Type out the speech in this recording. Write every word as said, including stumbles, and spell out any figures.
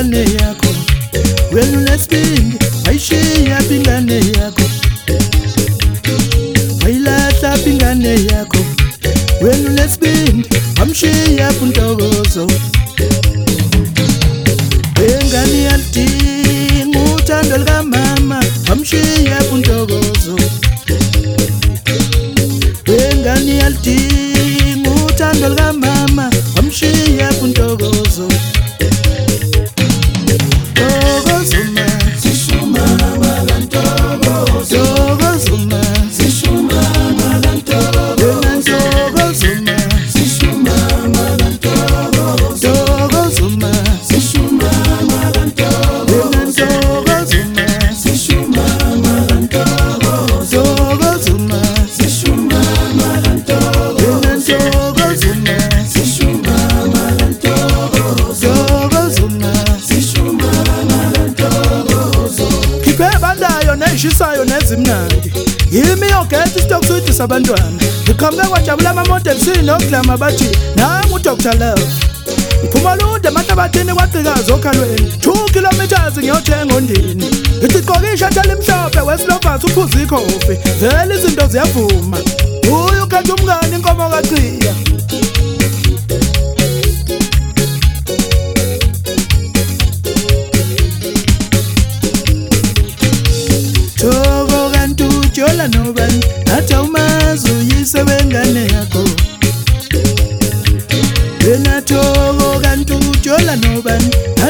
ingane yakho wena unesibindi ayishiya ingane yakho ayilahla ingane yakho wena unesibindi amshiya uNtokozo engane yalidinga uthando lukamama amshiya uNtokozo engane yalidinga uthando lukamama amshiya uNtokozo Ishisayo nezimnandi yimi yogetha istock sweet sabantwana ngiqhamuke kwajabula ama model sinoklama bathi nami uDoctor Love iphuma lude emahlabathini kwaqhikaza okhalweni two kilometers ngiyothenga ondini ngithi qoqisha thala imhlophe wesilovers uphuza ikhofi vele izinto ziyavuma uyu khetha umngane inkomo kaChiya Thoko kanti ujola nobani nathi awumazi uyise wengane yakho wena Thoko kanti ujola nobani